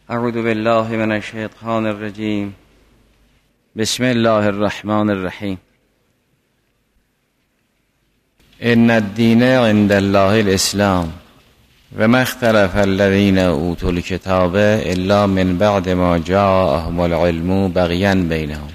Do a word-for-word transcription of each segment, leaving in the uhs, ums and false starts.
اعوذ بالله من الشیطان الرجیم. بسم الله الرحمن الرحیم. ان الدین عند الله الاسلام و ما اختلف الذین اوتوا الکتاب الا من بعد ما جاءهم العلم بغیا بینهم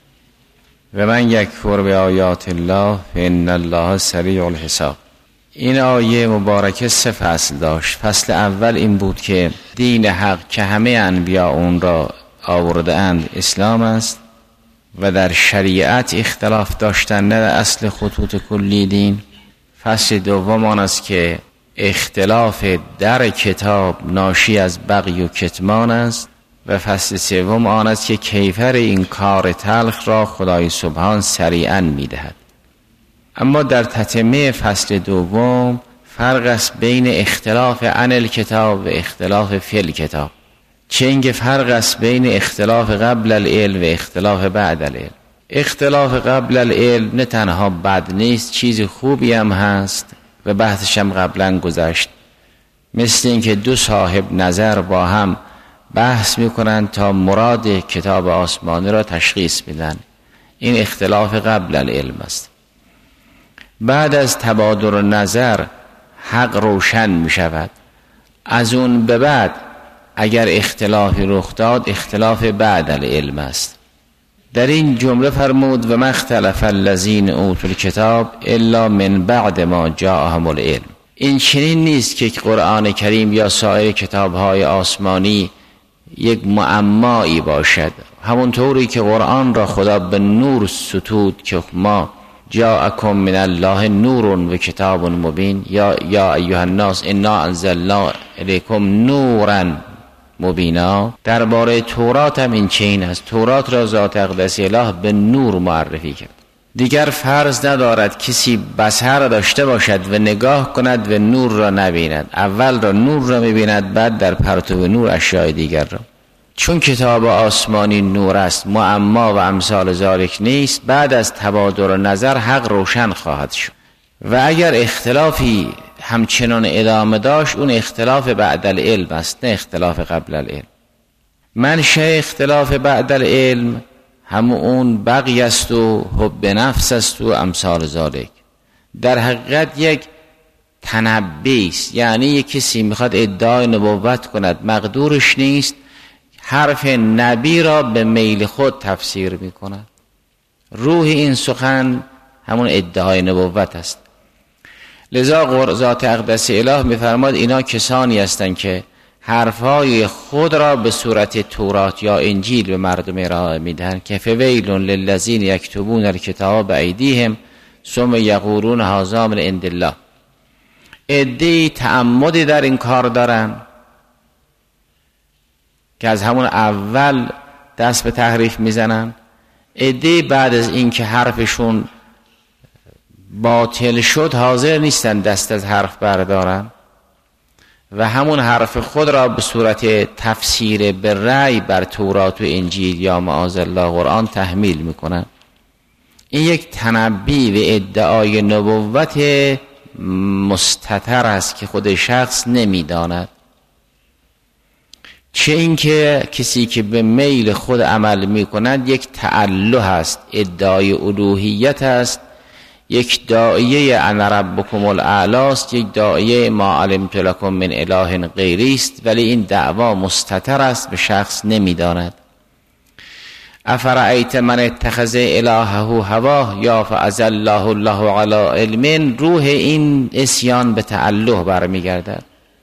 و من یکفر بآیات الله فان الله سریع الحساب. این آیه مبارکه سه فصل داشت. فصل اول این بود که دین حق که همه انبیا اون را آورده اند اسلام است و در شریعت اختلاف داشتن، نه در اصل خطوط کلی دین. فصل دوم آن است که اختلاف در کتاب ناشی از بغی و کتمان است و فصل سوم آن است که کیفر این کار تلخ را خدای سبحان سریعا میدهد. اما در تتمه فصل دوم فرق است بین اختلاف عن الکتاب و اختلاف فی الکتاب. چه اینکه فرق است بین اختلاف قبل العلم و اختلاف بعد العلم. اختلاف قبل العلم نه تنها بد نیست، چیز خوبی هم هست و بحثش هم قبلا گذشت. مثل اینکه دو صاحب نظر با هم بحث میکنن تا مراد کتاب آسمانی را تشخیص بدن. این اختلاف قبل العلم است. بعد از تبادل نظر حق روشن می شود. از اون به بعد اگر اختلافی رخ داد اختلاف بعد العلم است. در این جمله فرمود و ما اختلف الذین اوتوا الکتاب الا من بعد ما جاءهم العلم. این چنین نیست که قرآن کریم یا سایر کتاب‌های آسمانی یک معمایی باشد. همونطوری که قرآن را خدا به نور ستود که ما جاءکم من الله نور و کتاب مبین، یا یا ایها الناس انا انزلنا الیکم نورا مبینا. درباره تورات هم این چنین است. تورات را ذات اقدس اله به نور معرفی کرد. دیگر فرض ندارد کسی بصر داشته باشد و نگاه کند و نور را نبیند. اول را نور را میبیند، بعد در پرتو نور اشیاء دیگر را. چون کتاب آسمانی نور است، معما و امثال ذالک نیست. بعد از تبادل نظر حق روشن خواهد شد و اگر اختلافی همچنان ادامه داشت اون اختلاف بعد العلم است، نه اختلاف قبل العلم. منشأ اختلاف بعد العلم همون اون بغی است و حب نفس است و امثال ذالک. در حقیقت یک تنبی است، یعنی یک کسی میخواد ادعای نبوت کند، مقدورش نیست، حرف نبی را به میل خود تفسیر می کند. روح این سخن همون ادعای نبوت است. لذا ذات اقدس اله می فرماد اینا کسانی هستند که حرفهای خود را به صورت تورات یا انجیل به مردم ارائه می دهند که فویل للذین یکتبون الکتاب بایدیهم ثم یقولون هذا من عند الله. عده‌ای تعمدی در این کار دارن که از همون اول دست به تحریف میزنن. عده‌ای بعد از این که حرفشون باطل شد حاضر نیستن دست از حرف بردارن و همون حرف خود را به صورت تفسیر به رأی بر تورات و انجیل یا معاذ الله قرآن تحمیل میکنن. این یک تنبی و ادعای نبوت مستتر است که خود شخص نمیداند. چه اینکه کسی که به میل خود عمل می کند یک تعله است، ادعای الوهیت است، یک داعیه انا ربکم الاعلی است، یک داعیه ما علمت لکم من اله غیری است، ولی این دعوا مستتر است، به شخص نمیداند. افرأیت من اتخذ الهه هواه یا فاضله الله علی علم. روح این عصیان به تعله برمیگردد.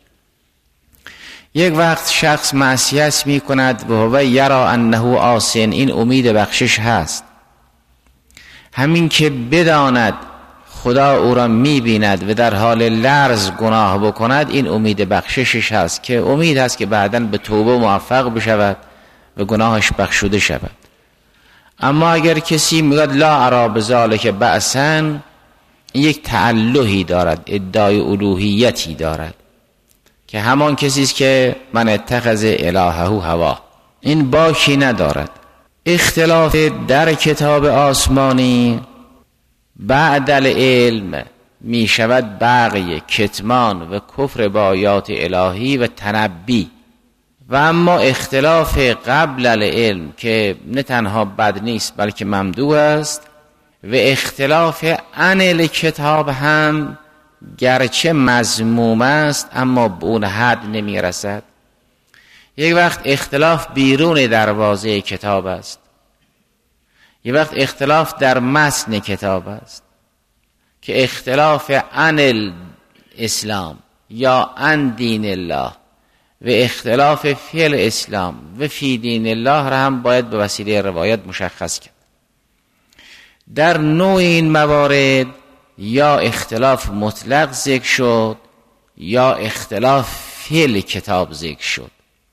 یک وقت شخص معصیت می کند و هو یرا انه آسین، این امید بخشش هست. همین که بداند خدا او را می بیند و در حال لرز گناه بکند، این امید بخششش هست که امید هست که بعداً به توبه موفق بشود و گناهش بخشوده شود. اما اگر کسی میگوید لا ارا بذلک بأسا، این یک تعلهی دارد، ادعای الوهیتی دارد که همان کسی است که من اتخذ الهه هوا. این باکی ندارد. اختلاف در کتاب آسمانی بعد العلم می شود بغی، کتمان و کفر با آیات الهی و تنبی و اما اختلاف قبل العلم که نه تنها بد نیست بلکه ممدوح است، و اختلاف عن الکتاب هم گرچه مذموم است اما به اون حد نمی رسد. یک وقت اختلاف بیرون دروازه کتاب است، یک وقت اختلاف در متن کتاب است که اختلاف عن الاسلام یا عن دین الله و اختلاف فی الاسلام و فی دین الله را هم باید به وسیله روایت مشخص کرد. در نوع این موارد یا اختلاف مطلق ذکر شد یا اختلاف فی الکتاب ذکر شد.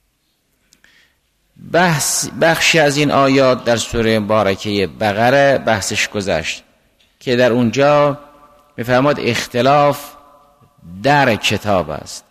بحث بخشی از این آیات در سوره مبارکه بقره بحثش گذشت که در اونجا می‌فرماد اختلاف در کتاب است.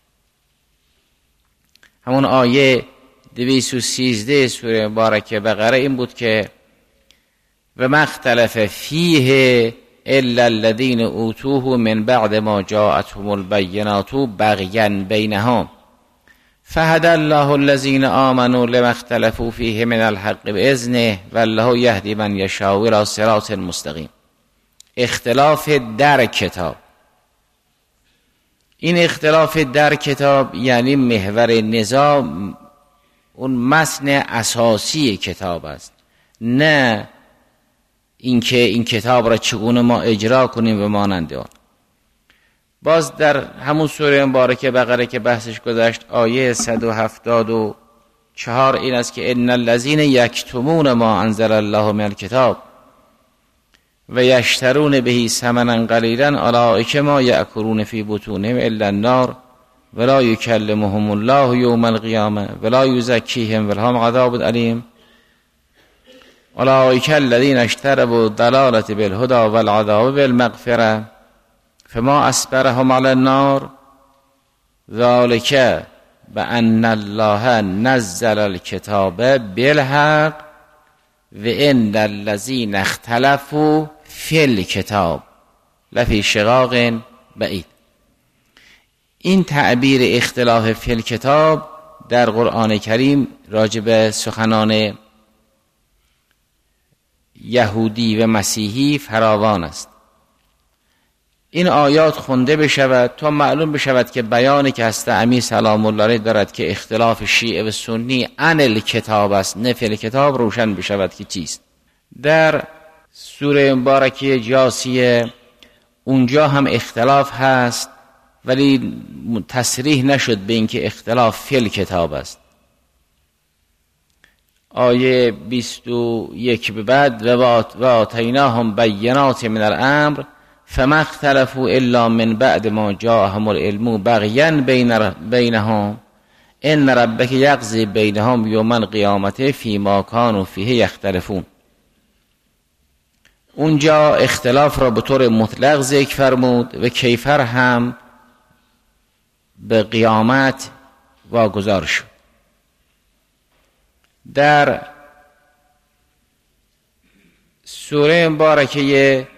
همون آیه دویست و سیزده سوره مبارکه بقره این بود که و مختلف فیه الا الذین اوتوه من بعد ما جاءتهم البینات بغیا بینهم فهدى الله الذين آمنوا لما اختلفوا فيه من الحق بإذنه والله يهدي من يشاء إلى صراط مستقیم. اختلاف در کتاب، این اختلاف در کتاب یعنی محور نزاع اون متن اساسی کتاب است، نه اینکه این کتاب را چگونه ما اجرا کنیم و مانند آن. باز در همون سوره مبارکه بقره که بحثش گذشت آیه صد و هفتاد و چهار این است که ان الذين یکتمون ما انزل الله من الکتاب و یشترون به ثمنا قلیلا اولئک ما یأکلون فی بطونهم الا النار ولا یکلمهم الله یوم القیامه ولا یزکیهم ولهم عذاب علیم اولئک الذین اشتروا الضلالة بالهدى والعذاب بالمغفرة فما اصبرهم على النار ذلك بأن الله نزل الكتاب بالحق وإن الذين اختلفوا في الكتاب لفی شقاق بعید. این تعبیر اختلاف فی الکتاب در قرآن کریم راجب سخنان یهودی و مسیحی فراوان است. این آیات خونده بشود تا معلوم بشود که بیانی که هست امی سلام الله علیه دارد که اختلاف شیعه و سنی عن الکتاب است نه فی الکتاب روشن بشود که چیست. در سوره مبارکه جاثیه اونجا هم اختلاف هست ولی تصریح نشد به اینکه اختلاف فی الکتاب است. آیه بیست و یک به بعد و آتیناهم بینات من الامر فما اختلفوا الا من بعد ما جاءهم العلم بغیا بینهم ان ربک یقضی بینهم یوم القیامة فیما کانوا فیه یختلفون. اونجا اختلاف را به طور مطلق ذکر فرمود و کیفر هم به قیامت واگذار شد. در سوره مبارکه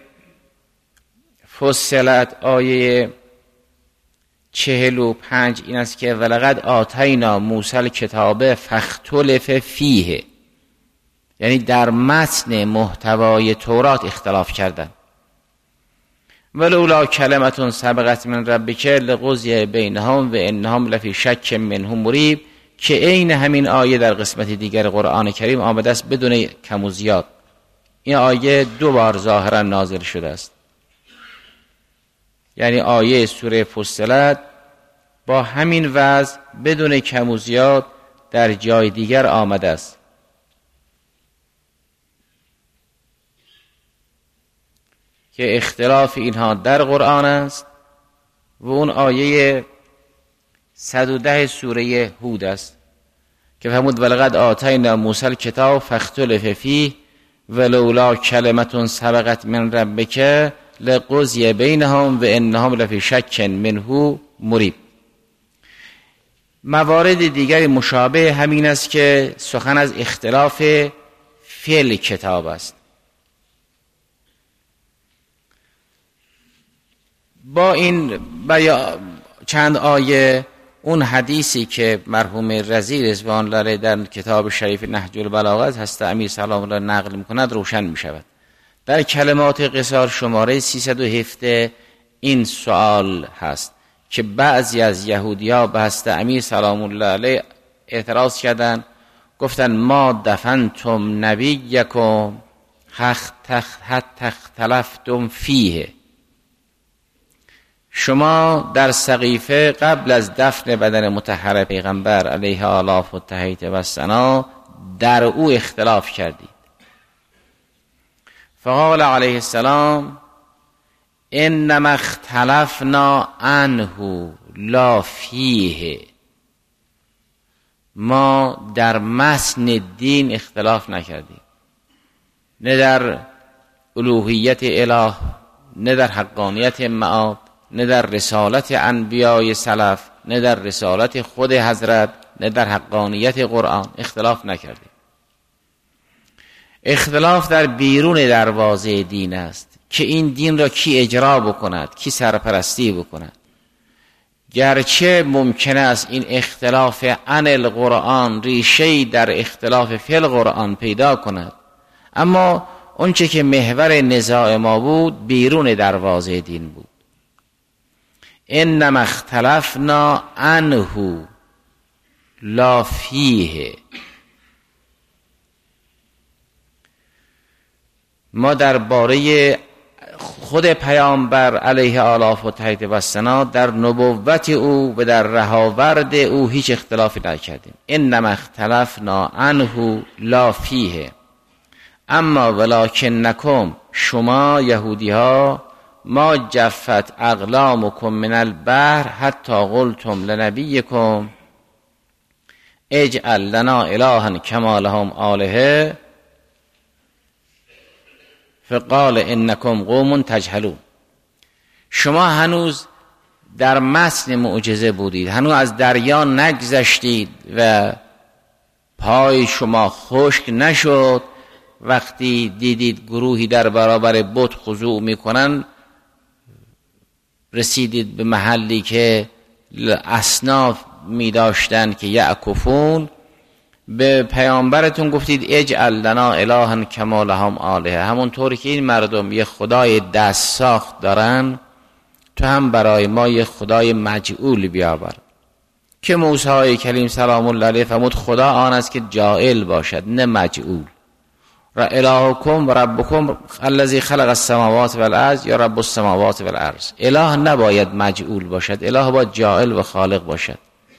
فصلت آیه چهل و پنج این است که ولقد آتینا موسی الکتاب فاختلف فیه، یعنی در متن محتوای تورات اختلاف کردن. ولولا کلمة سبقت من ربک لقضی بینهم و انهم لفی شک منه مریب، که عین همین آیه در قسمت دیگر قرآن کریم آمده است بدون کم و زیاد. این آیه دو بار ظاهرا نازل شده است، یعنی آیه سوره فصلت با همین وضع بدون کم و زیاد در جای دیگر آمده است. که اختلاف اینها در قرآن است و اون آیه صد و ده سوره هود است که فرمود ولقد آتینا موسی الکتاب فاختلف فیه ولولا کلمة سبقت من ربک لقضی بینهم و انهم لفی شک منه مریب. موارد دیگری مشابه همین است که سخن از اختلاف فی الکتاب است. با این بیا چند آیه اون حدیثی که مرحوم رضی رضوان الله علیه در کتاب شریف نهج البلاغه از حضرت امیر سلام الله نقل می‌کند روشن می‌شود. در کلمات قصار شماره سیصد و هفده این سوال هست که بعضی از یهودی‌ها به حضرت امیر سلام الله علیه اعتراض کردند، گفتن ما دفنتم نبیکم حتی اختلفتم فیه، شما در سقیفه قبل از دفن بدن مطهر پیغمبر علیه آلاف و تحیط و سنا در او اختلاف کردید. فقال علیه السلام انما اختلفنا عنه لا فیه، ما در متن دین اختلاف نکردیم، نه در الوهیت اله، نه در حقانیت معاد، نه در رسالت انبیای سلف، نه در رسالت خود حضرت، نه در حقانیت قرآن اختلاف نکردیم. اختلاف در بیرون دروازه دین است که این دین را کی اجرا بکند، کی سرپرستی بکند. گرچه ممکن است این اختلاف عن القرآن ریشه‌ای در اختلاف فی القرآن پیدا کند، اما اونچه که محور نزاع ما بود بیرون دروازه دین بود. انما اختلفنا عنه لا فیه، ما درباره خود پیامبر علیه آلاف و تحیط و سنا در نبوت او و در رهاورد او هیچ اختلافی نکردیم. انما اختلفنا عنه لا فیه اما ولکنکم، شما یهودی ها، ما جفت اقلامکم من البحر حتی قلتم لنبیکم اجعل لنا الها کما لهم آلهه فقال انکم قوم تجهلون. شما هنوز در متن معجزه بودید، هنوز از دریا نگذشتید و پای شما خشک نشد. وقتی دیدید گروهی در برابر بت خضوع میکنن، رسیدید به محلی که اصناف می داشتن که یعکفون، به پیامبرتون گفتید اجعل لنا الها کما لهم آلهه، همونطوری که این مردم یه خدای دست ساخت دارن تو هم برای ما یه خدای مجعول بیاور. که موسی کلیم سلام الله علیه فرمود خدا آن است که جاعل باشد نه مجعول. را الهکم و ربکم الذی خلق السماوات والارض یا رب السماوات والارض. اله نباید مجعول باشد، اله باید جاعل و خالق باشد.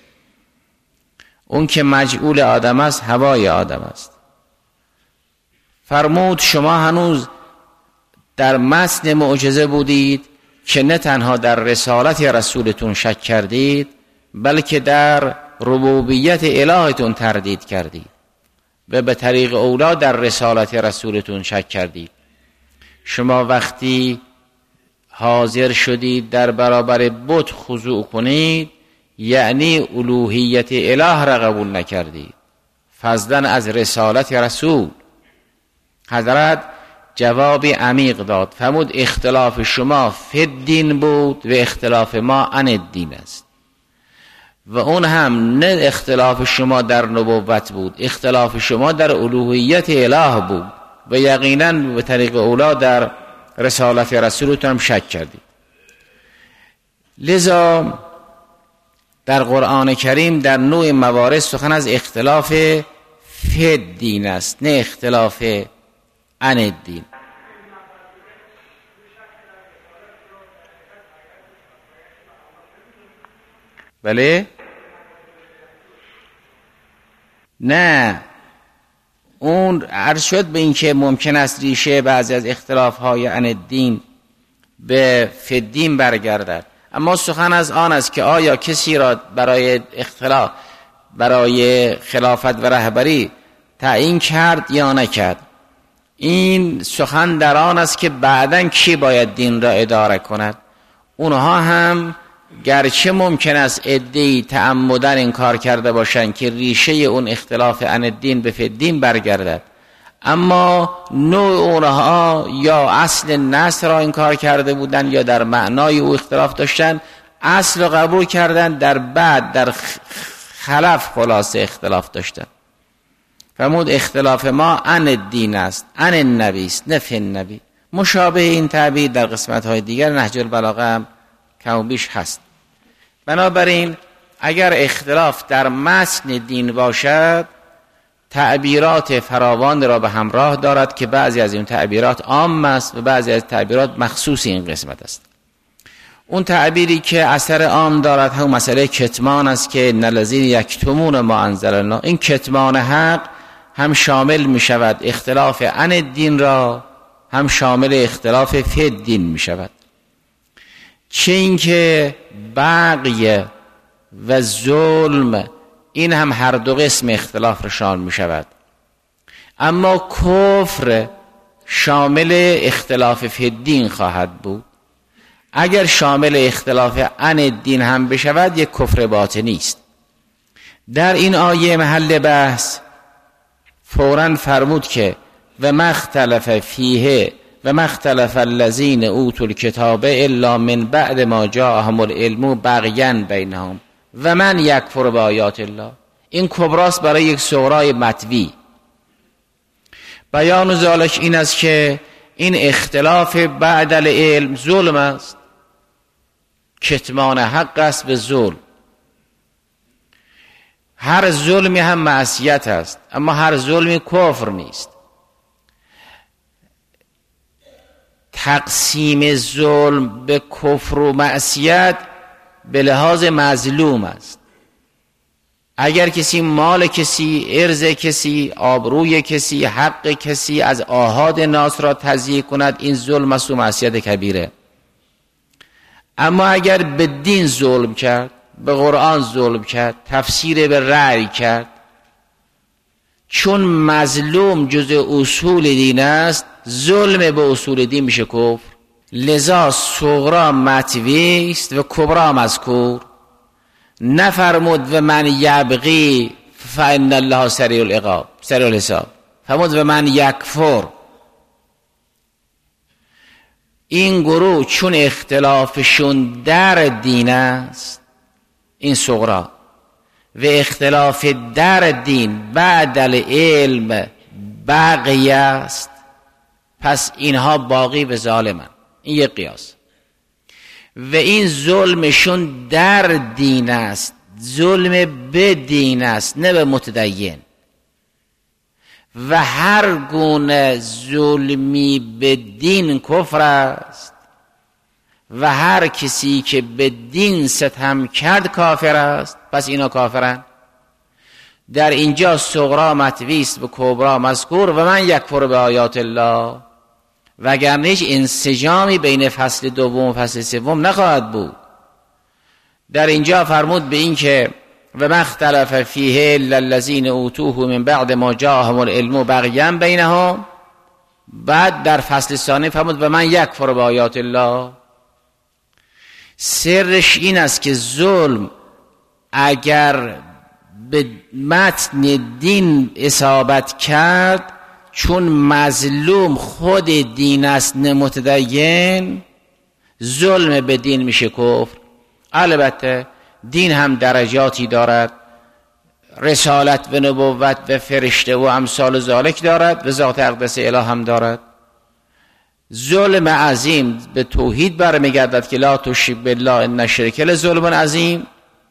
اون که مجعول آدم است هوای آدم است. فرمود شما هنوز در متن معجزه بودید که نه تنها در رسالت رسولتون شک کردید بلکه در ربوبیت الهتون تردید کردید و به طریق اولا در رسالت رسولتون شک کردید. شما وقتی حاضر شدید در برابر بت خضوع کنید یعنی الوهیت اله را قبول نکردید، فضلا از رسالت رسول. حضرت جواب عمیق داد، فرمود اختلاف شما فی الدین بود و اختلاف ما عن الدین است. و اون هم نه اختلاف شما در نبوت بود، اختلاف شما در الوهیت اله بود و یقینا به طریق اولا در رسالت رسولتون هم شک کردید. لذا در قرآن کریم در نوع موارد سخن از اختلاف فی الدین است نه اختلاف عن الدین. بله؟ نه، اون عرض شد به این که ممکن است ریشه بعضی از اختلاف های عن الدین به فی الدین برگردد، اما سخن از آن است که آیا کسی را برای اختلاف برای خلافت و رهبری تعیین کرد یا نکرد. این سخن در آن است که بعداً کی باید دین را اداره کند. اونها هم گرچه ممکن است عده‌ای تعمدن این کار کرده باشند که ریشه اون اختلاف عن الدین به فی الدین برگردد، اما نوع اونها یا اصل نص را این کار کرده بودند یا در معنای او اختلاف داشتند، اصل رو قبول کردن، در بعد در خلف خلاصه اختلاف داشتن. فرمود اختلاف ما عن الدین است، عن النبی است، نه فی النبی. مشابه این تعبیر در قسمت های دیگر نهج البلاغه هم کم و بیش هست. بنابراین اگر اختلاف در متن دین باشد، تعبیرات فراوان را به همراه دارد که بعضی از این تعبیرات عام است و بعضی از تعبیرات مخصوص این قسمت است. اون تعبیری که اثر عام دارد هم مسئله کتمان است که ان الذین یکتمون ما انزلنا. این کتمان حق هم شامل می شود اختلاف عن الدین را، هم شامل اختلاف فی الدین می شود. چه این که بغی و ظلم، این هم هر دو قسم اختلاف را شامل می شود. اما کفر شامل اختلاف فی الدین خواهد بود. اگر شامل اختلاف عن الدین هم بشود یک کفر باطنی است. در این آیه محل بحث فوراً فرمود که و مختلف فیه و مختلف الذین اوتوا الکتاب الا من بعد ما جاءهم العلم بغیا بینهم و من یکفر بآیات الله. این کبراست برای یک صغرای مطوی. بیان ذالک این است که این اختلاف بعد العلم ظلم است، کتمان حق است به ظلم. هر ظلمی هم معصیت است، اما هر ظلمی کفر نیست. تقسیم ظلم به کفر و معصیت به لحاظ مظلوم است. اگر کسی مال کسی، ارز کسی، آبروی کسی، حق کسی از آحاد ناس را تضییع کند، این ظلم است و معصیت کبیره. اما اگر به دین ظلم کرد، به قرآن ظلم کرد، تفسیر به رأی کرد، چون مظلوم جز اصول دین است، ظلم به اصول دین میشه کفر. لذا صغرا مطوی است و کبرا مذکور. نفرمود و من یبغی فان الله سریع العقاب، سریع الحساب. فرمود و من یکفر. این گروه چون اختلافشون در دین است، این صغرا، و اختلاف در دین بعد العلم بقیه است، پس اینها باقی به ظالمن. این یک قیاس. و این ظلمشون در دین است، ظلم به دین است نه به متدین. و هر گونه ظلمی به دین کفر است و هر کسی که به دین ستم کرد کافر است، پس اینا کافرن. در اینجا صغرا مطوی است و کبرا مذکور و من یکفر به آیات الله، وگرنه هیچ انسجامی بین فصل دوم و فصل سوم نخواهد بود. در اینجا فرمود به این که و مختلف فیه الا الذین اوتوه من بعد ما جاءهم العلم بغیا بینهم. بعد در فصل ثانی فرمود و من یکفر به آیات الله. سرش این است که ظلم اگر به متن دین اصابت کرد، چون مظلوم خود دین است نه متدین، ظلم به دین میشه کفر. البته دین هم درجاتی دارد، رسالت و نبوت و فرشته و امثال ذالک دارد و ذات اقدس اله هم دارد. ظلم عظیم به توحید برمیگردد که لا تشرک بالله ان الشرک لظلم عظیم.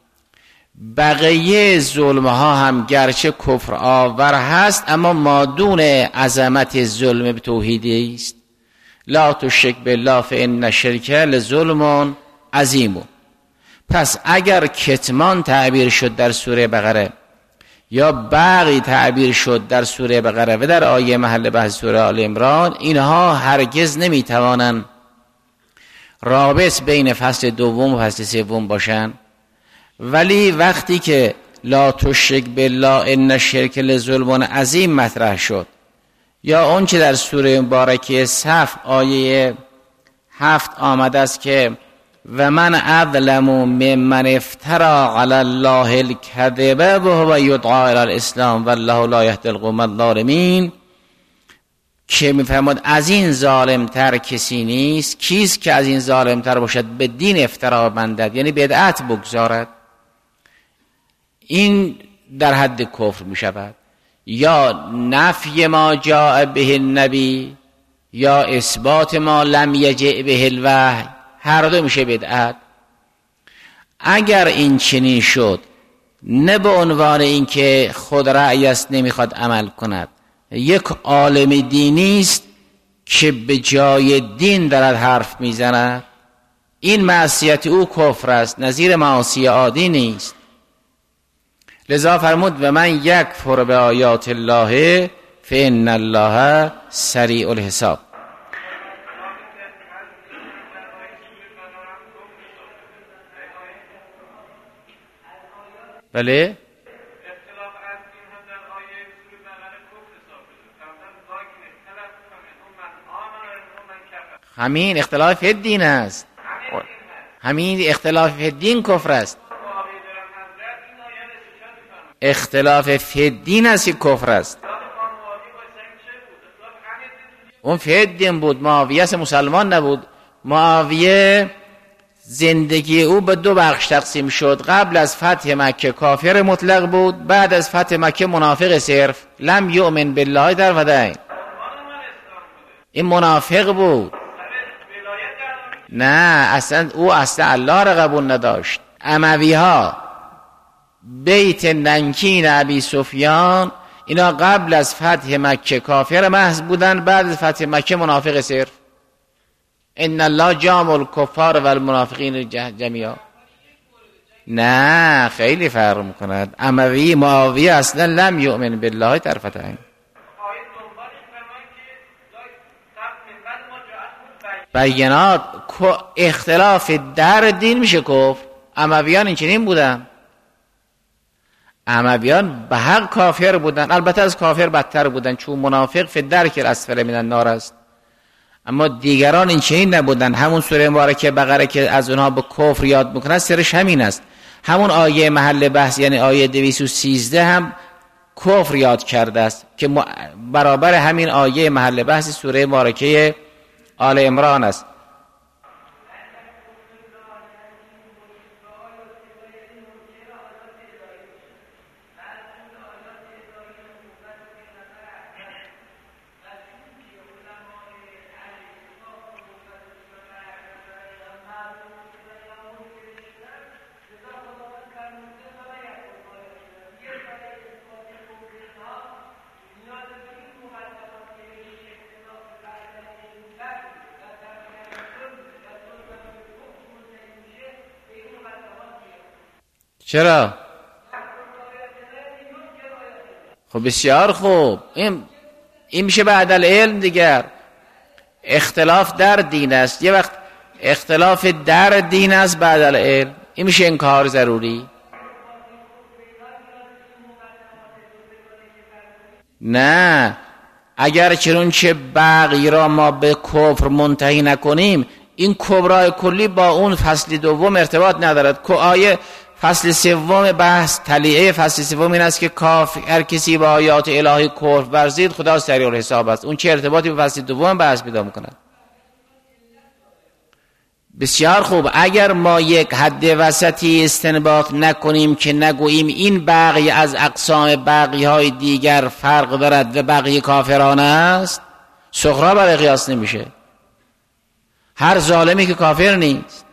بقیه ظلم ها هم گرچه کفر آور هست، اما مادون عظمت ظلم به توحیدی است. لا تشرک بالله فان الشرک لظلم عظیم. پس اگر کتمان تعبیر شد در سوره بقره یا بغی تعبیر شد در سوره بقره و در آیه محل بحث سوره آل عمران، اینها هرگز نمیتوانند رابط بین فصل دوم و فصل سوم باشند. ولی وقتی که لا تشرک بالله ان الشرک لظلم عظیم مطرح شد، یا اون که در سوره مبارکه صف آیه هفت آمده است که و من اظلم ممن افترى علی الله الکذب وهو یدعی الی الاسلام والله لا یهدی القوم الظالمین، که میفرماد از این ظالمتر کسی نیست. کیست که از این ظالمتر باشد به دین افترا بندد، یعنی بدعت بگذارد، این در حد کفر می شود. یا نفی ما جاء به النبی یا اثبات ما لم یجع به الوحی، هر دو میشه بدعت. اگر این چنین شد، نه به عنوان اینکه خود رأی است نمیخواد عمل کند، یک عالم دینی است که به جای دین دارد حرف میزند، این معصیت او کفر است، نظیر معاصی عادی نیست. لذا فرمود و من یکفر به آیات الله فإن الله سریع الحساب. بله همین اختلاف فی الدین است، همین اختلاف فی الدین کفر است. اختلاف فی الدین است که کفر است. اون فی الدین بود، معاویه است، مسلمان نبود. معاویه زندگی او به دو بخش تقسیم شد. قبل از فتح مکه کافر مطلق بود، بعد از فتح مکه منافق صرف، لم یؤمن بالله در ودین. این منافق بود. نه اصلا او اصلا الله را قبول نداشت. اموی ها، بیت ننکین ابی سفیان، اینا قبل از فتح مکه کافر محض بودن، بعد از فتح مکه منافق صرف. ان الله جامع الکفار و المنافقین جمیعا. نه خیلی فرق میکند. اموی معاویه اصلا لم یؤمن بالله طرفت عین. بینات اختلاف در دین میشه کفر. امویان این چنین بودن. امویان به حق کافر بودن، البته از کافر بدتر بودن، چون منافق فی الدرک الاسفل من النار است. اما دیگران این چنین نبودن. همون سوره مبارکه بقره که از اونها به کفر یاد میکنه سرش همین است. همون آیه محل بحث یعنی آیه دویست و سیزده هم کفر یاد کرده است که برابر همین آیه محل بحث سوره مبارکه آل عمران است. چرا؟ خب بسیار خوب، این این میشه بعد العلم دیگر. اختلاف در دین است. یه وقت اختلاف در دین است بعد العلم، این میشه انکار ضروری. نه اگر چنانچه بقیه را ما به کفر منتهی نکنیم، این کبرای کلی با اون فصل دوم ارتباط ندارد. که آیه فصل سوم بحث تلیعه فصل سوم این است که کافر هر کسی با آیات الهی کفر ورزید خدا سریع الحساب است. اون چه ارتباطی به فصل دوم بحث پیدا می‌کند؟ بسیار خوب. اگر ما یک حد وسطی استنباط نکنیم که نگوییم این بقیه از اقسام بقیه های دیگر فرق دارد و بقیه کافران است، سخرا برای قیاس نمیشه. هر ظالمی که کافر نیست.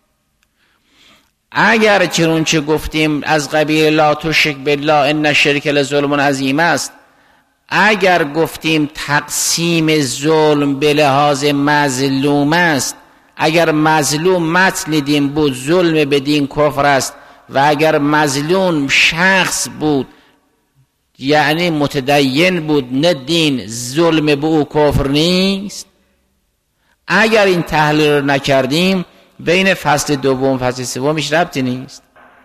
اگر چنانچه گفتیم از قبیل لا تشرک بالله ان الشرک لظلم عظیم است، اگر گفتیم تقسیم ظلم به لحاظ مظلوم است، اگر مظلوم متن دین بود ظلم به دین کفر است، و اگر مظلوم شخص بود یعنی متدین بود نه دین، ظلم به او کفر نیست. اگر این تحلیل رو نکردیم بین فصل دوم فصل سومش ربطی نیست.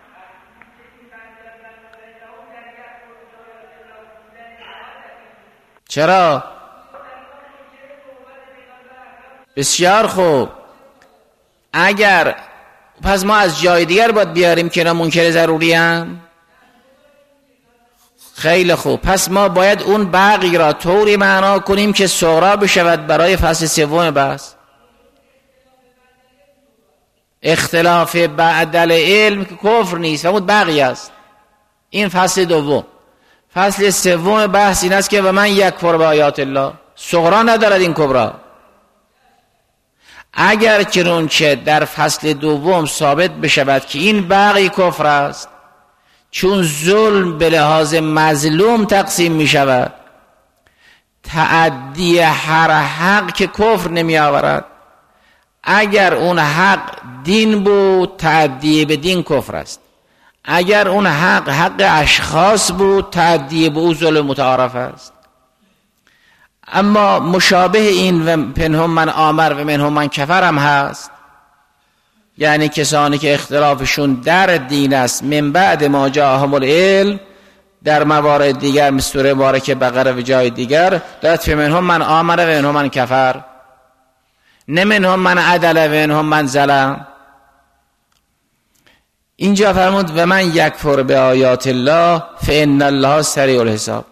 چرا؟ بسیار خوب. اگر پس ما از جای دیگر باید بیاریم که اینا منکر ضروری هم. خیلی خوب، پس ما باید اون بقی را طوری معنا کنیم که صغرا بشود برای فصل سوم بحث. اختلاف بعد العلم که کفر نیست، فرمود بقی است. این فصل دوم. فصل سوم بحث این است که و من یکفر بآیات الله، صغرا ندارد این کبرا. اگر چنانچه در فصل دوم ثابت بشود که این بقی کفر است، چون ظلم به لحاظ مظلوم تقسیم می شود، تعدی هر حق که کفر نمی آورد. اگر اون حق دین بود، تعدی به دین کفر است. اگر اون حق حق اشخاص بود، تعدی به او ظلم متعارف است. اما مشابه این و پنهم من آمر و منهم من کفر هم هست، یعنی کسانی که اختلافشون در دین است من بعد ما جاءهم العلم، در موارد دیگر مثل سوره مبارکه بقره و جای دیگر دارد فی منهم من آمر و منهم من کفر، نه منهم من عدل و منهم من ظلم. اینجا فرمود و من یکفر به آیات الله فان الله سریع الحساب.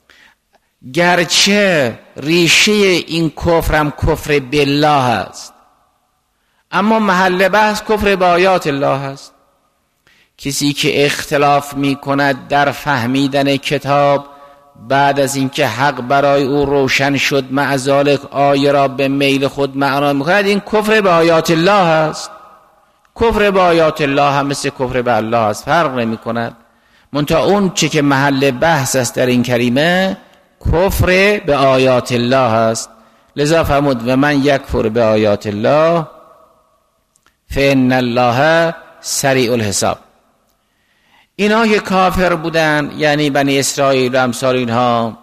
گرچه ریشه این کفرم کفر بالله است، اما محل بحث کفر به آیات الله است. کسی که اختلاف می کند در فهمیدن کتاب بعد از اینکه حق برای او روشن شد، مع ذالک آیه را به میل خود معنا می کند، این کفر به آیات الله است. کفر به آیات الله هم مثل کفر به الله است، فرق نمی کند. منتها اون چه که محل بحث است در این کریمه کفر به آیات الله است. لذا فرمود و من یکفر به آیات الله فان الله سریع الحساب. اینا که کافر بودن، یعنی بنی اسرائیل و امثال اینها،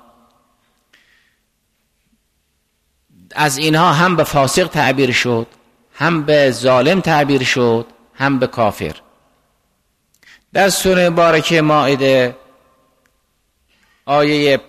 از اینها هم به فاسق تعبیر شد، هم به ظالم تعبیر شد، هم به کافر. در سوره مبارکه مائده آیه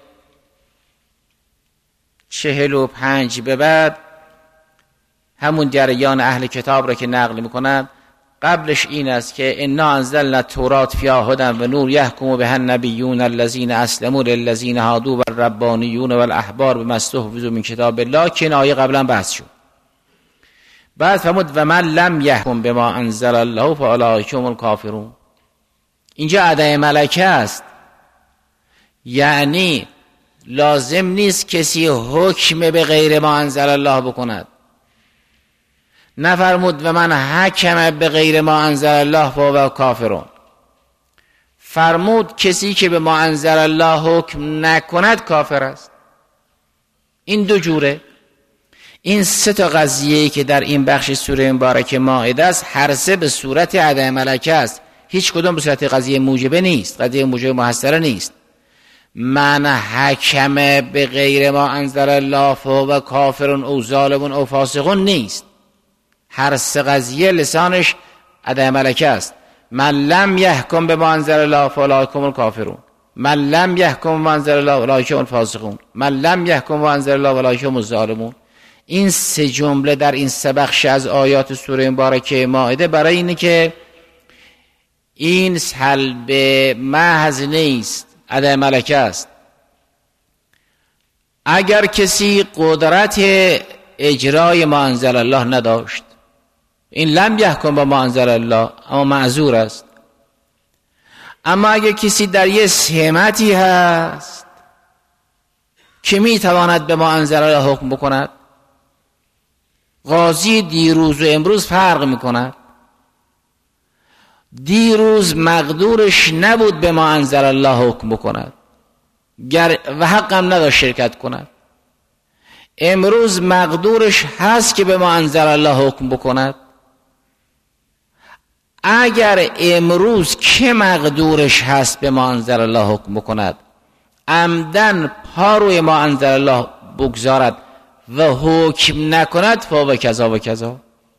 چهل و پنج به بعد همون جریان اهل کتاب را که نقل میکنند، قبلش این است که انا انزلنا التوراة فیها هدی و نور یحکم بها النبیون الذین اسلموا للذین هادوا والربانیون والاحبار بما استحفظوا من کتاب الله، که این آیه قبلا بحث شد. بعد فرمود و من لم یحکم بما انزل الله فاولئک هم الکافرون. اینجا ادعای ملکه است، یعنی لازم نیست کسی حکم به غیر ما انزل الله بکند. نفرمود و من حکم به غیر ما انزل الله فهو کافرون. فرمود کسی که به ما انزل الله حکم نکند کافر است. این دو جوره. این سه تا قضیه‌ای که در این بخش سوره مبارکه مائده است، هر سه به صورت ادعای ملکه است، هیچ کدوم به صورت قضیه موجبه نیست، قضیه موجبه محصره نیست. من حکم به غیر ما انزل الله فهو کافرون او ظالمون او فاسقون نیست. هر سه قضیه لسانش ادعای ملکه است. من لم یحکم به ما انزل الله فاولئک هم الکافرون، من لم یحکم به ما انزل الله فاولئک هم الفاسقون، من لم یحکم به ما انزل الله فاولئک هم الظالمون. این سه جمله در این سه بخش از آیات سوره مبارکه مائده برای اینه که این سلب محض نیست، ادعای ملکه است. اگر کسی قدرت اجرای ما انزل الله نداشت، این لم یحکم با ما انزل الله، اما معذور است. اما اگر کسی در یه سمتی هست که می تواند به ما انزل الله حکم بکند، قاضی دیروز و امروز فرق می کند. دیروز مقدورش نبود به ما انزل الله حکم بکند و حقم نداشت شرکت کند. امروز مقدورش هست که به ما انزل الله حکم بکند. اگر امروز که مقدورش هست به ما انزل الله حکم بکند، عمدن پا روی ما انزل الله بگذارد و حکم نکند، فهو کذا و کذا.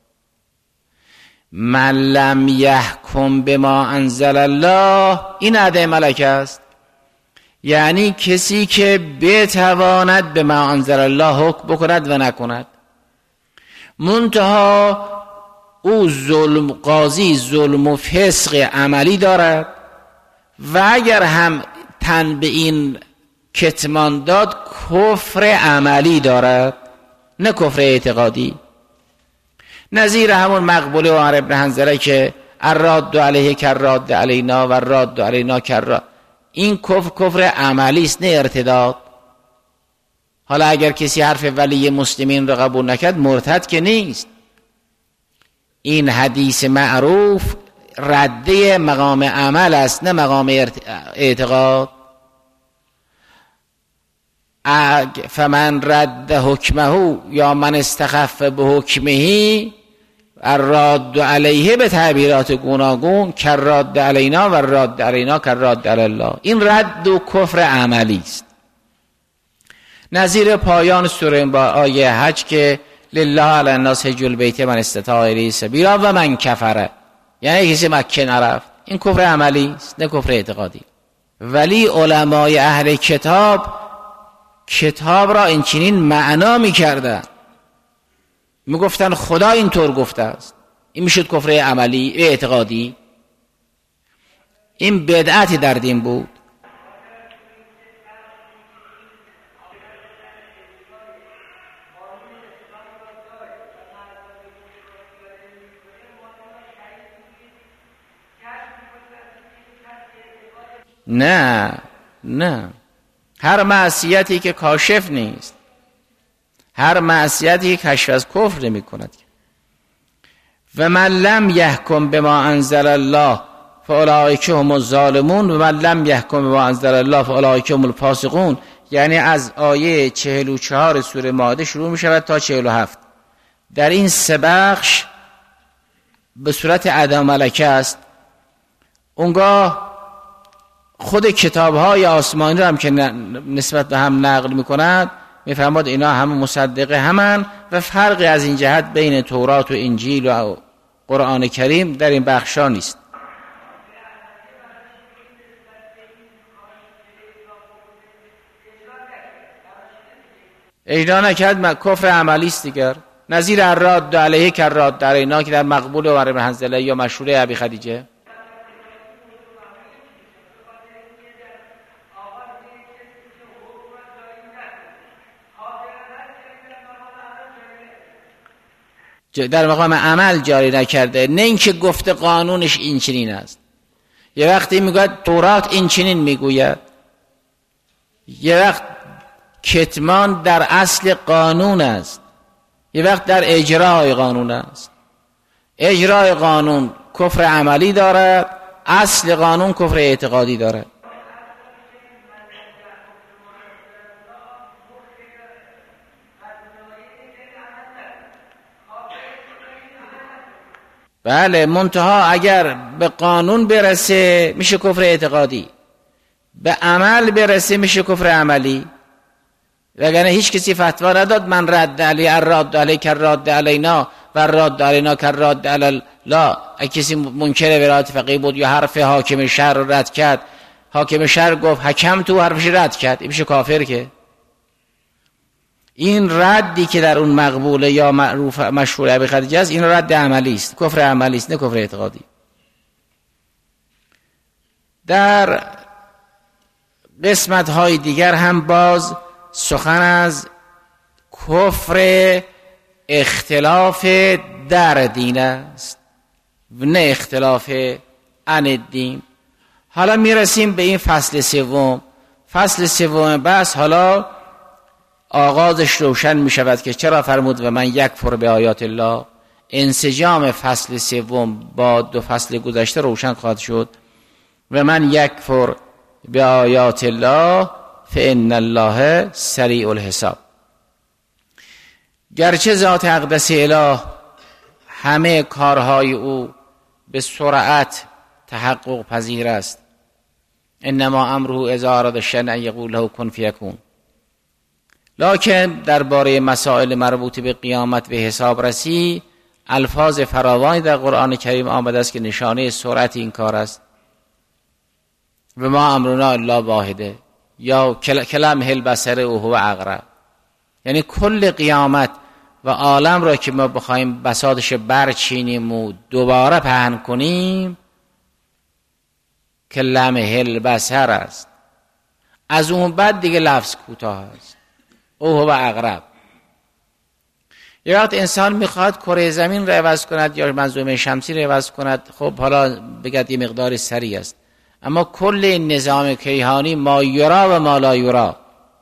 من لم یحکم به ما انزل الله، این ادعای ملکه است. یعنی کسی که بتواند به ما انزل الله حکم بکند و نکند. منتها او ظلم، قاضی ظلم و فسق عملی دارد و اگر هم تن به این کتمان داد کفر عملی دارد، نه کفر اعتقادی. نظیر همون مقبوله و عمر ابن حنظله که الراد علیه کرراد علینا و الراد علینا کرراد، این کفر کفر عملی است، نه ارتداد. حالا اگر کسی حرف ولی مسلمین رو قبول نکرد مرتد که نیست. این حدیث معروف رده مقام عمل است، نه مقام اعتقاد. فمن رد حکمه یا من استخف به حکمه الراد علیه به تعبیرات گوناگون کرراد علینا و الراد علینا کرراد علی الله. این رد و کفر عملی است. نظیر پایان سوره با آیه حج که لله علی الناس حج البیت من استطاع الیه سبیلا و من کفر، یعنی کسی مکه نرفت، این کفر عملی است، نه کفر اعتقادی. ولی علمای اهل کتاب کتاب را این چنین معنا می کردن، می گفتن خدا اینطور گفته است. این میشد کفر عملی اعتقادی. این بدعتی در دین بود. نه نه، هر معصیتی که کاشف نیست، هر معصیتی که کشف از کفر نمی کند. و من لم یحکم بما انزل الله فاولئک هم الظالمون و من لم یحکم بما انزل الله فاولئک هم الفاسقون. یعنی از آیه چهل و چهار سوره مائده شروع می شود تا چهل و هفت. در این سه بخش به صورت ادا ملکه است. اونگاه خود کتاب‌های آسمانی رو هم که نسبت به هم نقل می‌کنند می‌فرماد اینا هم مصدقه همن و فرقی از این جهت بین تورات و انجیل و قرآن کریم در این بخشا نیست. اجرا نکرد کفر عملی است دیگر. نظیر الراد علیه کرراد علینا که در مقبول عمر ابن حنظله یا مشهور ابی خدیجه. در مقام عمل جاری نکرده، نه اینکه گفته قانونش این چنین است. یه وقتی میگوید تورات این چنین میگوید، یه وقت کتمان در اصل قانون است، یه وقت در اجرای قانون است. اجرای قانون کفر عملی دارد، اصل قانون کفر اعتقادی دارد. بله، منتها اگر به قانون برسه میشه کفر اعتقادی، به عمل برسه میشه کفر عملی. وگرنه هیچ کسی فتوا نداد من رد علی الراد علی کرراد علینا و الراد علینا کرراد علی لا. کسی منکر ولایت فقیه بود یا حرف حاکم شهر رو رد کرد، حاکم شهر گفت حکم تو حرفش رد کرد، این میشه کافر. که این ردی که در اون مقبوله یا معروف مشهور ابی خدیجه است، این رد عملی است، کفر عملی است، نه کفر اعتقادی. در قسمت های دیگر هم باز سخن از کفر اختلاف در دین است و نه اختلاف عن الدین. حالا میرسیم به این فصل سوم. فصل سوم بس حالا آغازش روشن می شود که چرا فرمود و من یکفر به آیات الله. انسجام فصل سوم با دو فصل گذشته روشن خواهد شد. و من یکفر به آیات الله فإن الله سریع الحساب. گرچه ذات اقدس اله همه کارهای او به سرعت تحقق پذیر است، انما امره اذا اراد شیئا ان یقول له کن فیکون، لکن درباره مسائل مربوط به قیامت و حساب رسی الفاظ فراوانی در قرآن کریم آمده است که نشانه سرعت این کار است. و ما امرنا الا واحده یا کلم هل بصره و هو اقرب. یعنی کل قیامت و عالم را که ما بخوایم بساطش برچینیم و دوباره پهن کنیم کلم هل بصر است. از اون بعد دیگه لفظ کوتاه است. او هو اقرب. یه وقت انسان میخواد کره زمین رو عوض کند یا منظومه شمسی رو عوض کند، خب حالا بگد یه مقدار سریع است، اما کل این نظام کیهانی ما یرا و ما لا یرا،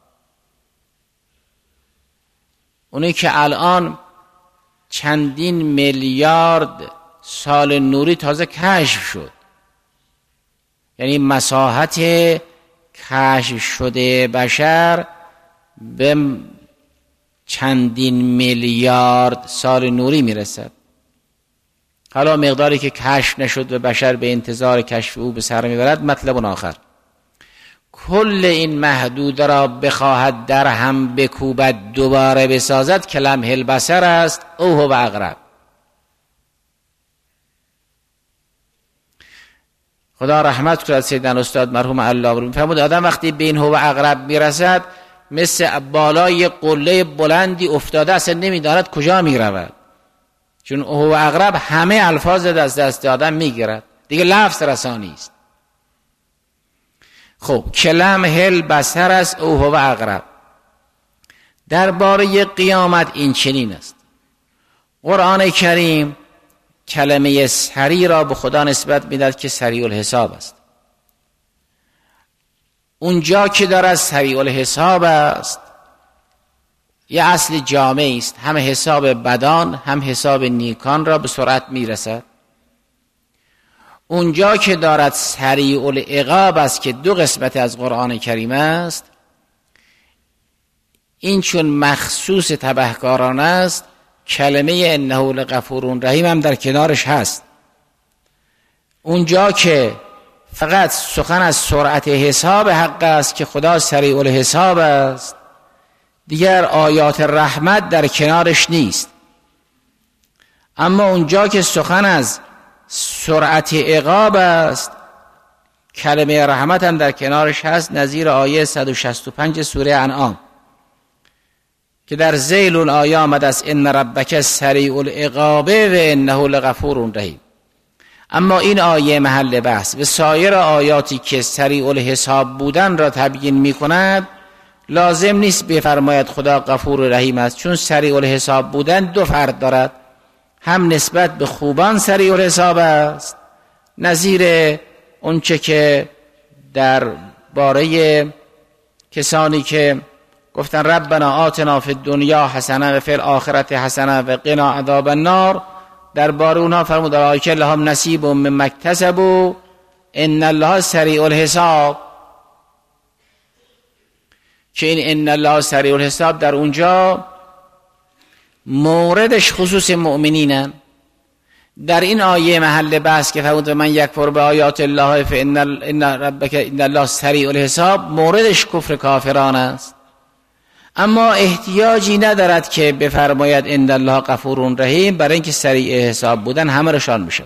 اونی که الان چندین میلیارد سال نوری تازه کشف شد، یعنی مساحت کشف شده بشر به چندین میلیارد سال نوری میرسد. حالا مقداری که کشف نشد و بشر به انتظار کشف او به سر میبرد مطلب آخر. کل این محدود را بخواهد در هم بکوبد دوباره بسازد که لمح البصر است، او هو اقرب. خدا رحمت کنه سیدنا استاد مرحوم الله رو میفرمود آدم وقتی به این هو اقرب میرسد مثل بالای قله بلندی افتاده، اصلا نمیداند کجا میرود، چون هو اقرب همه الفاظ از دست آدم میگیرد، دیگه لفظ رسانی است. خب کلم هل بصر است، او هو اقرب. درباره قیامت این چنین است. قرآن کریم کلمه سریع را به خدا نسبت میدهد که سریع الحساب است. اونجا که دارد سریع الحساب است یه اصل جامعی است، هم حساب بدان هم حساب نیکان را به سرعت میرسد. اونجا که دارد سریع العقاب است که دو قسمت از قرآن کریم است، این چون مخصوص تبهکاران است کلمه انه لغفور رحیم هم در کنارش هست. اونجا که فقط سخن از سرعت حساب حق است که خدا سریع الحساب است، دیگر آیات رحمت در کنارش نیست. اما اونجا که سخن از سرعت عقاب است کلمه رحمت هم در کنارش هست، نظیر آیه صد و شصت و پنج سوره انعام که در ذیل اون آیه آمده است ان ربک سریع العقاب و انه لغفور رحیم. اما این آیه محل بحث و سایر آیاتی که سریع الحساب بودن را تبیین می کند لازم نیست بفرماید خدا غفور رحیم است، چون سریع الحساب بودن دو فرد دارد، هم نسبت به خوبان سریع الحساب است، نظیر اونچه که در باره کسانی که گفتن ربنا آتنا فی الدنیا حسنه و فی الاخرة حسنه و قنا عذاب النار، در باره اونها فرمود اولئک لهم نصیب مما اکتسبوا ان الله سریع الحساب، که این ان الله سریع الحساب در اونجا موردش خصوص مؤمنینن. در این آیه محل بحث که فرمود من یکفر به آیات الله فان ان ربک ان الله سریع الحساب، موردش کفر کافران است. اما احتیاجی ندارد که بفرماید ان الله غفور رحیم، برای اینکه سریع حساب بودن همه رشان میشه.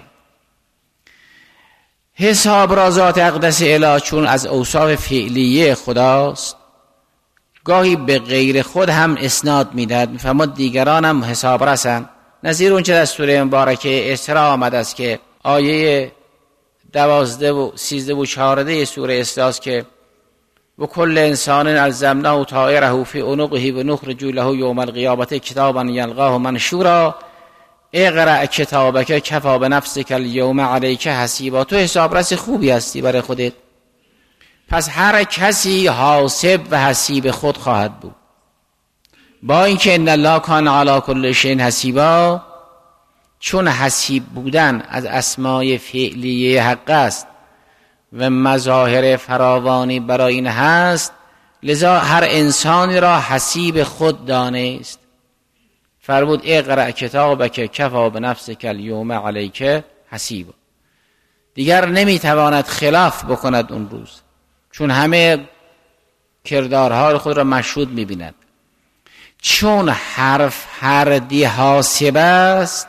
حساب را ذات اقدس اله چون از اوصاف فعلیه خداست، گاهی به غیر خود هم اسناد میدهد، میفرماد دیگران هم حساب رسن. نظیر اونچه در سوره مبارکه اسراء آمده است که آیه دوازده و سیزده و چهارده سوره اسراء است که و کل انسان الزمناه طائره فی عنقه و نخرج له یوم القیامة کتابا یلقاه منشورا اقرأ کتابک کفی بنفسک الیوم علیک حسیبا. تو حساب رس خوبی هستی برای خودت، پس هر کسی حاسب و حسیب خود خواهد بود. با اینکه ان الله کان علی کل شیء حسیبا، چون حسیب بودن از اسمای فعلیه حق است و مظاهر فراوانی برای این هست، لذا هر انسانی را حسیب خود دانست. فرمود اقرأ کتابک کفی بنفسک الیوم علیک حسیبا. دیگر نمیتواند خلاف بکند اون روز، چون همه کردارها خود را مشهود میبیند. چون حرف هردی حاسب است،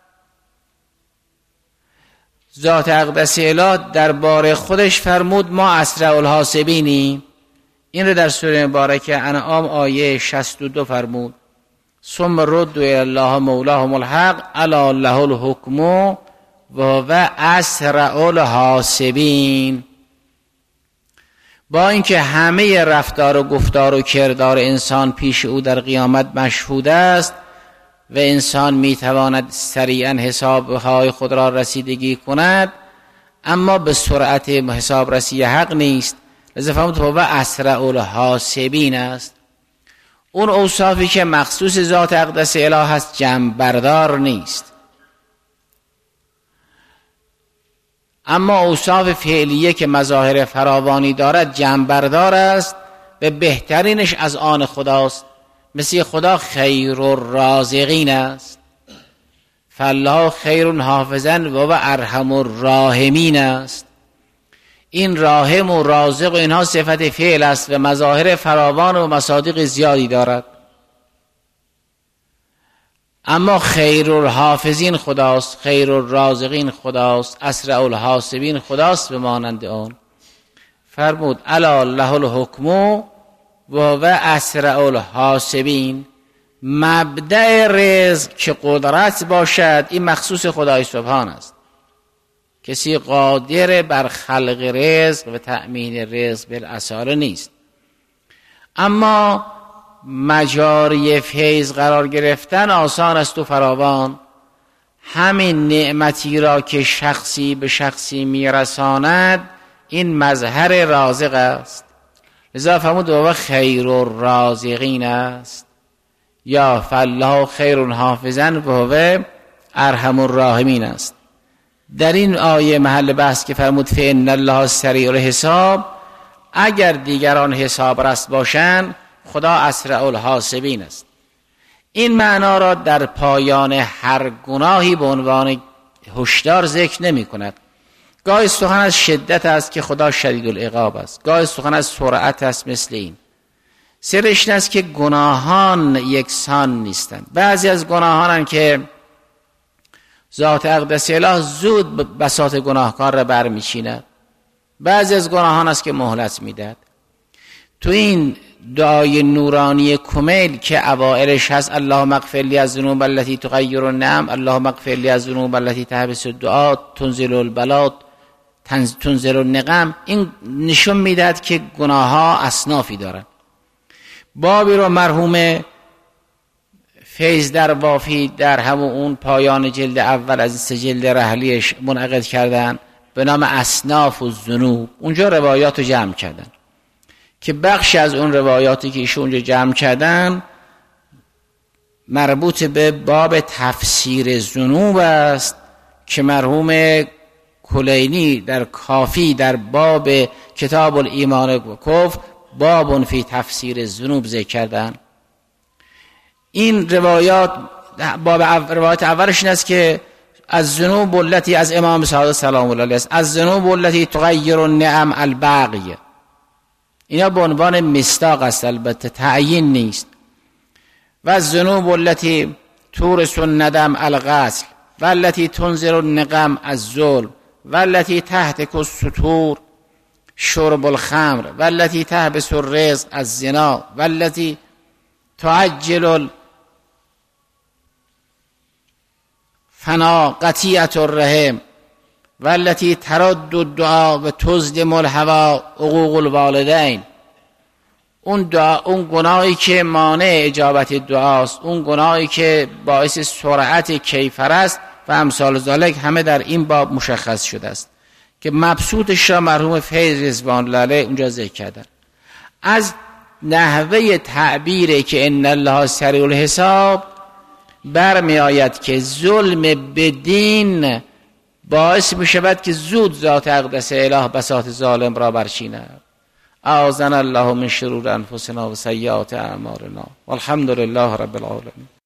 ذات اقدس اله درباره خودش فرمود ما اسرع الحاسبینیم. این رو در سوره مبارکه انعام آیه شصت و دو فرمود ثم ردوا الی الله مولاهم الحق الا له الحکم و هو اسرع الحاسبین. با اینکه همه رفتار و گفتار و کردار انسان پیش او در قیامت مشهود است و انسان میتواند سریعا حسابهای خود را رسیدگی کند، اما به سرعت حساب رسی حق نیست. لذا فرمود هو اسرع الحاسبین است. اون اوصافی که مخصوص ذات اقدس اله است جمع بردار نیست، اما اوصاف فعلیه که مظاهر فراوانی دارد جمع بردار است و بهترینش از آن خداست. مثل خدا خیر الرازقین است، فالله خیر حافظا و هو ارحم الراحمین است. این راحم و رازق و اینها صفت فعل است و مظاهر فراوان و مصادیق زیادی دارد. اما خیر الحافظین خداست، خیر الرازقین خداست، اسرع الحاسبین خداست به مانند آن. فرمود الا له الحکم و هو اسرع الحاسبین. مبدأ رزق که قدرت باشد این مخصوص خدای سبحان است. کسی قادر بر خلق رزق و تأمین رزق بالاصاله نیست، اما مجاری فیض قرار گرفتن آسان است و فراوان. همین نعمتی را که شخصی به شخصی میرساند این مظهر رازق است. لذا فرمود و خیر الرازقین است، یا فالله خیر حافظا و هو ارحم الراحمین است. در این آیه محل بحث که فرمود فإن الله سریع الحساب، اگر دیگران حساب رس باشند خدا اسرع الحاسبین است. این معنا را در پایان هر گناهی به عنوان هشدار ذکر نمی کند. گاهی سخن از شدت است که خدا شدید العقاب است، گاهی سخن از سرعت است مثل این. سرش این است که گناهان یکسان نیستند. بعضی از گناهانند که ذات اقدس اله زود بساط گناهکار را برمیچیند، بعضی از گناهان است که مهلت میدهد. تو این دعای نورانی کمیل که اوائلش هست اللهم اغفر لی الذنوب التي تغیر النعم، اللهم اغفر لی الذنوب التي تحبس الدعاء، تنزل البلاء، تنزل النقم، این نشون میدهد که گناه ها اصنافی دارن. بابی رو مرحوم فیض در وافی در همون اون پایان جلد اول از سه جلد رحلیش منعقد کردن به نام اصناف الذنوب. اونجا روایات رو جمع کردن که بخش از اون روایاتی که ایشون اونجا جمع کردن مربوط به باب تفسیر ذنوب است که مرحوم کلینی در کافی در باب کتاب الایمان و کفر باب فی تفسیر ذنوب ذکر کردن. این روایات باب روایت اولش این است که از ذنوب التي از امام صادق سلام الله علیه است، از ذنوب التي تغیر النعم الباقیه. اینا به عنوان مصداق است، البته تعیین نیست. و از ذنوب التي تورث الندم الغسل و التي تنزل النقم الظلم و التي تهتك الستور شرب الخمر و التي تحبس الرزق الزنا و التي تعجل فنا قطیعة الرحم و التي ترد الدعاء و تزدم الهوى حقوق الوالدین. اون دعا، اون گناهی که مانع اجابت دعاست، اون گناهی که باعث سرعت کیفر است و امثال ذالک همه در این باب مشخص شده است که مبسوطش را مرحوم فیض رضوان الله علیه اونجا ذکر کردن. از نحوه تعبیره که ان الله سریع الحساب برمی آید که ظلم بدین باعث می شود که زود ذات اقدس اله بساط ظالم را برچیند. اعاذنا الله من شرور انفسنا و سیئات اعمالنا والحمد لله رب العالمین.